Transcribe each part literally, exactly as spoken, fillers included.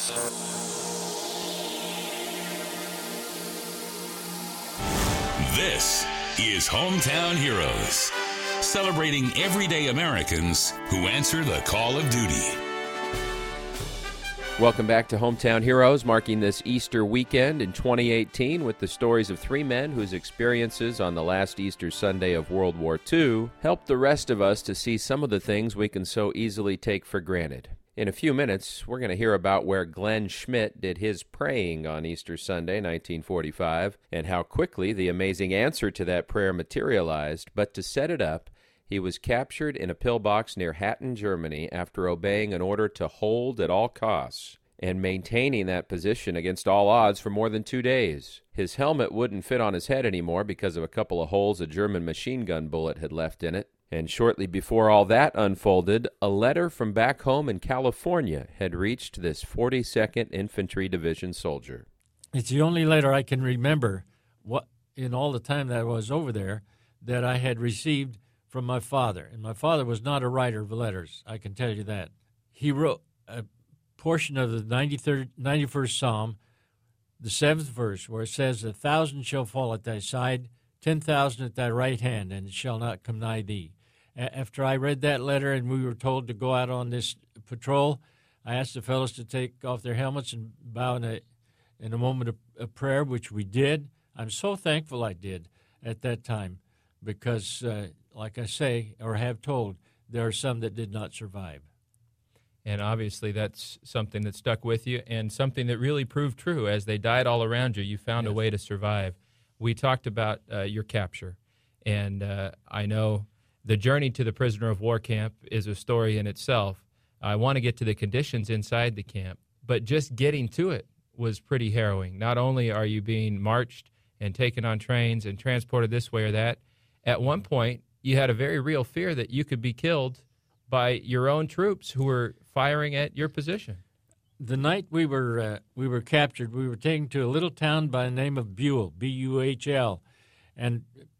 This is Hometown Heroes, celebrating everyday Americans who answer the call of duty. Welcome back to Hometown Heroes, marking this Easter weekend in twenty eighteen with the stories of three men whose experiences on the last Easter Sunday of World War Two helped the rest of us to see some of the things we can so easily take for granted. In a few minutes, we're going to hear about where Glenn Schmidt did his praying on Easter Sunday, nineteen forty-five, and how quickly the amazing answer to that prayer materialized. But to set it up, he was captured in a pillbox near Hatton, Germany, after obeying an order to hold at all costs and maintaining that position against all odds for more than two days. His helmet wouldn't fit on his head anymore because of a couple of holes a German machine gun bullet had left in it. And shortly before all that unfolded, a letter from back home in California had reached this forty-second Infantry Division soldier. It's the only letter I can remember what in all the time that I was over there that I had received from my father. And my father was not a writer of letters, I can tell you that. He wrote a portion of the ninety-third, ninety-first Psalm, the seventh verse, where it says, "A thousand shall fall at thy side, ten thousand at thy right hand, and it shall not come nigh thee." After I read that letter and we were told to go out on this patrol, I asked the fellows to take off their helmets and bow in a, in a moment of, of prayer, which we did. I'm so thankful I did at that time because, uh, like I say, or have told, there are some that did not survive. And obviously that's something that stuck with you and something that really proved true. As they died all around you, you found yes. a way to survive. We talked about uh, your capture, and uh, I know the journey to the prisoner of war camp is a story in itself. I want to get to the conditions inside the camp, but just getting to it was pretty harrowing. Not only are you being marched and taken on trains and transported this way or that, at one point you had a very real fear that you could be killed by your own troops who were firing at your position. The night we were uh, we were captured, we were taken to a little town by the name of Buhl, B U H L, and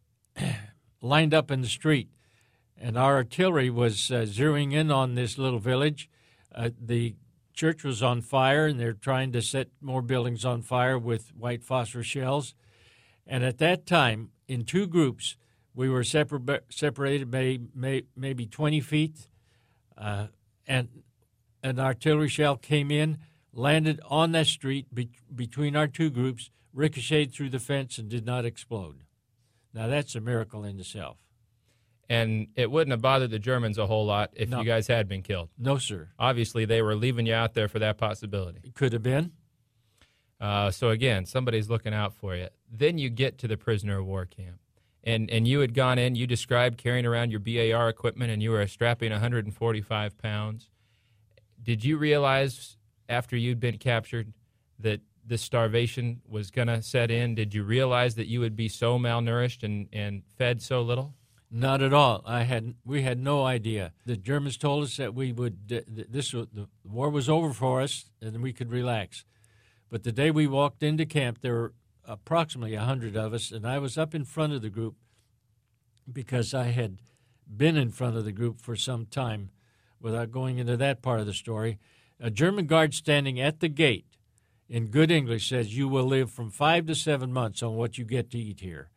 lined up in the street. And our artillery was uh, zeroing in on this little village. Uh, the church was on fire, and they're trying to set more buildings on fire with white phosphor shells. And at that time, in two groups, we were separ- separated may, may, maybe twenty feet, uh, and an artillery shell came in, landed on that street be- between our two groups, ricocheted through the fence, and did not explode. Now, that's a miracle in itself. And it wouldn't have bothered the Germans a whole lot if no. you guys had been killed. No, sir. Obviously, they were leaving you out there for that possibility. It could have been. Uh, so, again, somebody's looking out for you. Then you get to the prisoner of war camp. And and you had gone in, you described carrying around your B A R equipment, and you were strapping one hundred forty-five pounds. Did you realize after you'd been captured that this starvation was going to set in? Did you realize that you would be so malnourished and, and fed so little? Not at all. I had we had no idea. The Germans told us that we would uh, this the war was over for us and we could relax. But the day we walked into camp, there were approximately a hundred of us, and I was up in front of the group because I had been in front of the group for some time. Without going into that part of the story, a German guard standing at the gate, in good English, says, "You will live from five to seven months on what you get to eat here."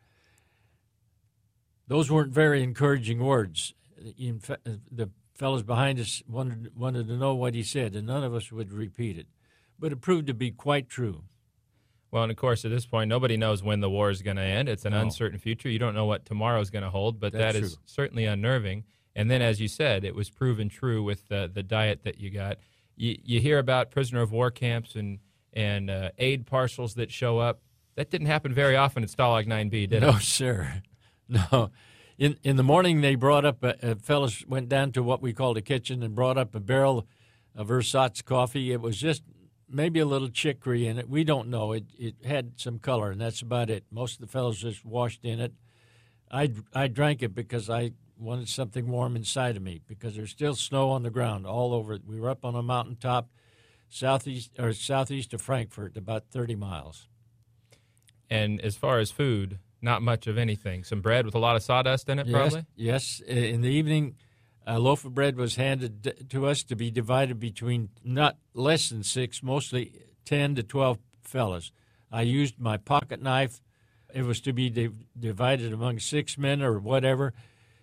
Those weren't very encouraging words. In fa- the fellows behind us wanted wanted to know what he said, and none of us would repeat it. But it proved to be quite true. Well, and of course, at this point, nobody knows when the war is going to end. It's an no. uncertain future. You don't know what tomorrow is going to hold, but That's that true. is certainly unnerving. And then, as you said, it was proven true with the, the diet that you got. You, you hear about prisoner of war camps and, and uh, aid parcels that show up. That didn't happen very often at Stalag nine B, did no, it? No, sir. No. In in the morning, they brought up, a, a fellows went down to what we called a kitchen and brought up a barrel of ersatz coffee. It was just maybe a little chicory in it. We don't know. It it had some color, and that's about it. Most of the fellows just washed in it. I, I drank it because I wanted something warm inside of me because there's still snow on the ground all over. We were up on a mountaintop southeast or southeast of Frankfurt, about thirty miles. And as far as food, not much of anything. Some bread with a lot of sawdust in it, yes, probably? Yes. In the evening, A loaf of bread was handed to us to be divided between not less than six, mostly ten to twelve fellas. I used my pocket knife. It was to be div- divided among six men or whatever.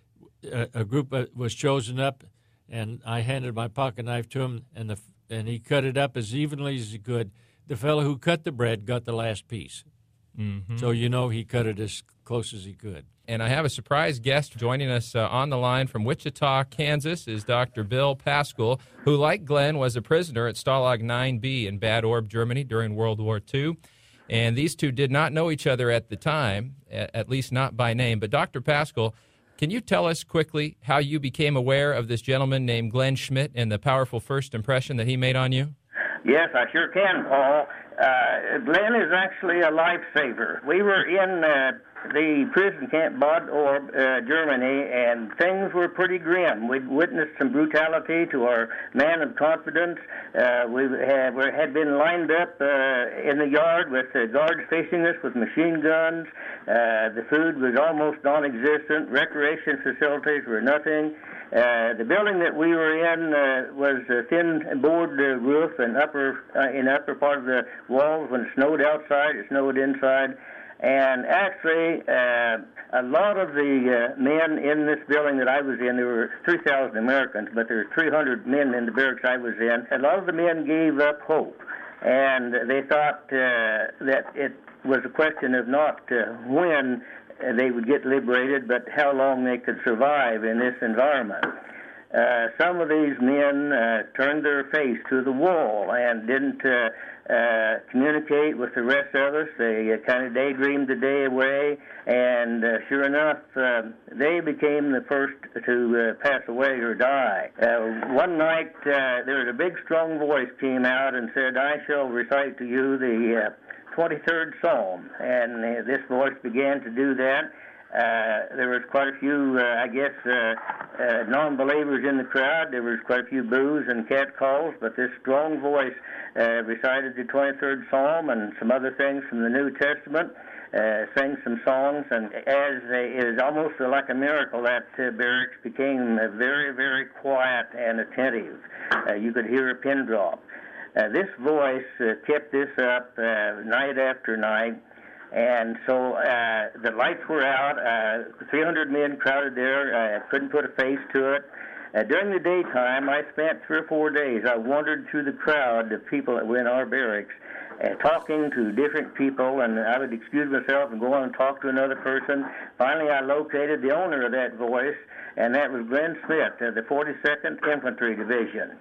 A, a group was chosen up, and I handed my pocket knife to him, and the and he cut it up as evenly as he could. The fellow who cut the bread got the last piece. Mm-hmm. So you know he cut it as close as he could. And I have a surprise guest joining us uh, on the line from Wichita, Kansas, is Doctor Bill Pascal, who, like Glenn, was a prisoner at Stalag nine B in Bad Orb, Germany during World War Two. And these two did not know each other at the time, at least not by name. But Doctor Pascal, can you tell us quickly how you became aware of this gentleman named Glenn Schmidt and the powerful first impression that he made on you? Yes, I sure can, Paul. Uh, Glenn is actually a lifesaver. We were in uh, the prison camp, Bad Orb, uh, Germany, and things were pretty grim. We'd witnessed some brutality to our man of confidence. Uh, we had, we had been lined up uh, in the yard with uh, guards facing us with machine guns. Uh, the food was almost non-existent. Recreation facilities were nothing. Uh, the building that we were in uh, was a thin board uh, roof and upper uh, in the upper part of the walls. When it snowed outside, it snowed inside. And actually, uh, a lot of the uh, men in this building that I was in, there were three thousand Americans, but there were three hundred men in the barracks I was in. A lot of the men gave up hope, and they thought uh, that it was a question of not uh, when they would get liberated, but how long they could survive in this environment. Uh, some of these men uh, turned their face to the wall and didn't uh, uh, communicate with the rest of us. They uh, kind of daydreamed the day away, and uh, sure enough, uh, they became the first to uh, pass away or die. Uh, one night, uh, there was a big, strong voice came out and said, "I shall recite to you the uh, twenty-third Psalm," and uh, this voice began to do that. Uh, there was quite a few, uh, I guess, uh, uh, non-believers in the crowd. There was quite a few boos and catcalls, but this strong voice uh, recited the twenty-third Psalm and some other things from the New Testament, uh, sang some songs, and as a, it was almost like a miracle, that uh, barracks became uh, very, very quiet and attentive. Uh, you could hear a pin drop. Uh, this voice uh, kept this up uh, night after night, and so uh, the lights were out. Uh, three hundred men crowded there. I uh, couldn't put a face to it. Uh, during the daytime, I spent three or four days. I wandered through the crowd of people that were in our barracks, uh, talking to different people, and I would excuse myself and go on and talk to another person. Finally, I located the owner of that voice, and that was Glenn Schmidt of the forty-second Infantry Division.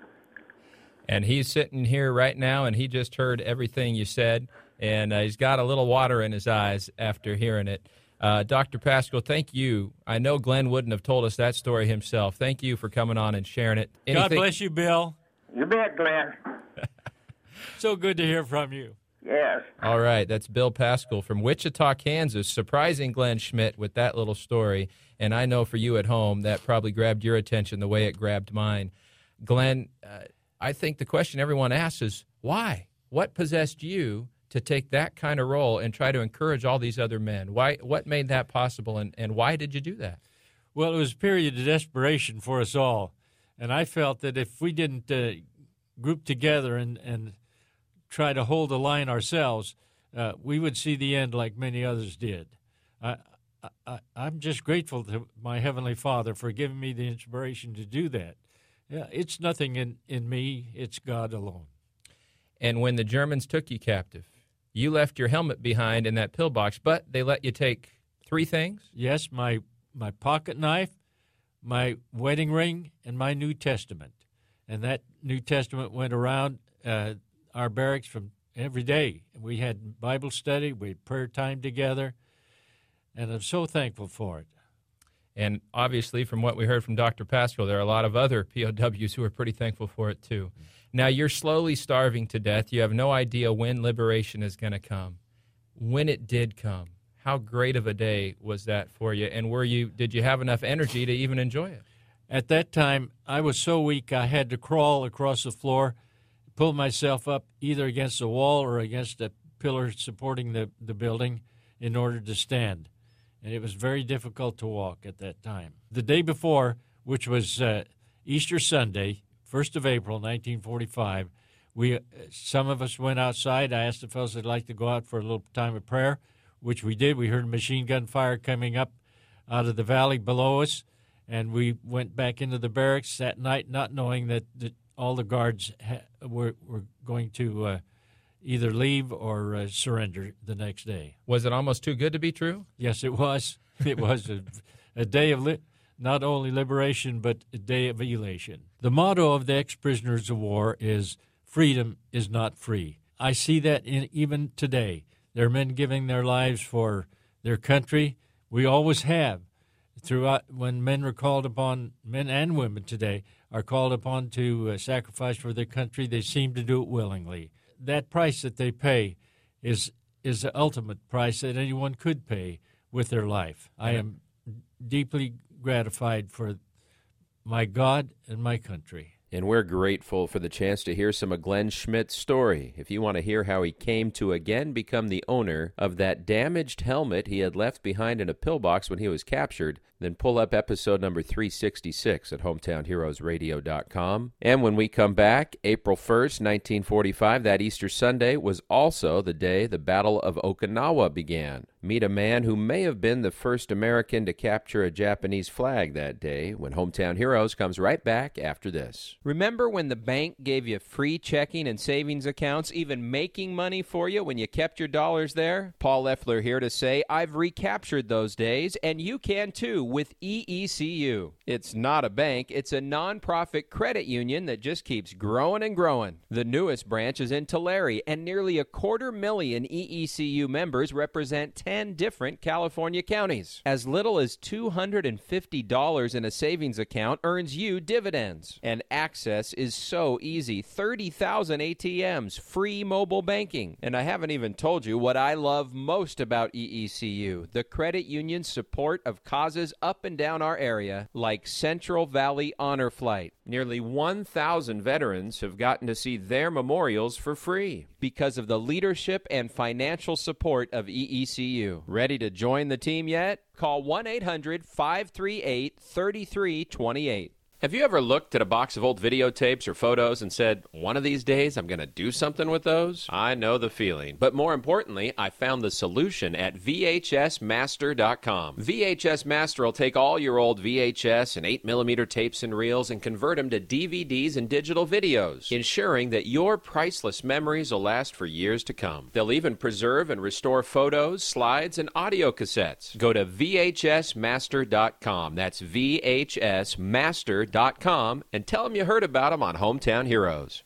And he's sitting here right now, and he just heard everything you said, and uh, he's got a little water in his eyes after hearing it. Uh, Doctor Pascal, thank you. I know Glenn wouldn't have told us that story himself. Thank you for coming on and sharing it. Anything? God bless you, Bill. You bet, Glenn. So good to hear from you. Yes. All right, that's Bill Pascal from Wichita, Kansas, surprising Glenn Schmidt with that little story. And I know for you at home, that probably grabbed your attention the way it grabbed mine. Glenn, uh, I think the question everyone asks is, why? What possessed you to take that kind of role and try to encourage all these other men? Why? What made that possible, and, and why did you do that? Well, it was a period of desperation for us all, and I felt that if we didn't uh, group together and, and try to hold the line ourselves, uh, we would see the end like many others did. I, I, I'm just grateful to my Heavenly Father for giving me the inspiration to do that. Yeah, it's nothing in, in me. It's God alone. And when the Germans took you captive, you left your helmet behind in that pillbox, but they let you take three things? Yes, my my pocket knife, my wedding ring, and my New Testament. And that New Testament went around uh, our barracks from every day. We had Bible study, we had prayer time together, and I'm so thankful for it. And obviously, from what we heard from Doctor Pascal, there are a lot of other P O Ws who are pretty thankful for it, too. Now, you're slowly starving to death. You have no idea when liberation is going to come. When it did come, how great of a day was that for you? And were you? Did you have enough energy to even enjoy it? At that time, I was so weak I had to crawl across the floor, pull myself up either against the wall or against a pillar supporting the, the building in order to stand. And it was very difficult to walk at that time. The day before, which was uh, Easter Sunday, first of April, nineteen forty-five. We, uh, some of us went outside. I asked the fellows if they'd like to go out for a little time of prayer, which we did. We heard machine gun fire coming up out of the valley below us, and we went back into the barracks that night, not knowing that, that all the guards ha- were, were going to uh, either leave or uh, surrender the next day. Was it almost too good to be true? Yes, it was. It was a, a day of li- not only liberation, but a day of elation. The motto of the ex-prisoners of war is, freedom is not free. I see that in, even today. There are men giving their lives for their country. We always have. Throughout, when men are called upon, men and women today are called upon to uh, sacrifice for their country, they seem to do it willingly. That price that they pay is is the ultimate price that anyone could pay with their life. I am deeply gratified for my God and my country. And we're grateful for the chance to hear some of Glenn Schmidt's story. If you want to hear how he came to again become the owner of that damaged helmet he had left behind in a pillbox when he was captured, then pull up episode number three sixty-six at hometown heroes radio dot com. And when we come back, April first, nineteen forty-five, that Easter Sunday was also the day the Battle of Okinawa began. Meet a man who may have been the first American to capture a Japanese flag that day when Hometown Heroes comes right back after this. Remember when the bank gave you free checking and savings accounts, even making money for you when you kept your dollars there? Paul Leffler here to say I've recaptured those days, and you can too with E E C U. It's not a bank, it's a nonprofit credit union that just keeps growing and growing. The newest branch is in Tulare, and nearly a quarter million E E C U members represent ten different California counties. As little as two hundred fifty dollars in a savings account earns you dividends. And access is so easy. thirty thousand A T Ms, free mobile banking. And I haven't even told you what I love most about E E C U, the credit union's support of causes up and down our area, like Central Valley Honor Flight. Nearly one thousand veterans have gotten to see their memorials for free because of the leadership and financial support of E E C U. Ready to join the team yet? Call one eight hundred five three eight three three two eight. Have you ever looked at a box of old videotapes or photos and said, one of these days I'm going to do something with those? I know the feeling. But more importantly, I found the solution at V H S master dot com. V H S Master will take all your old V H S and eight millimeter tapes and reels and convert them to D V Ds and digital videos, ensuring that your priceless memories will last for years to come. They'll even preserve and restore photos, slides, and audio cassettes. Go to V H S master dot com. That's V H S master dot com. Dot com and tell them you heard about them on Hometown Heroes.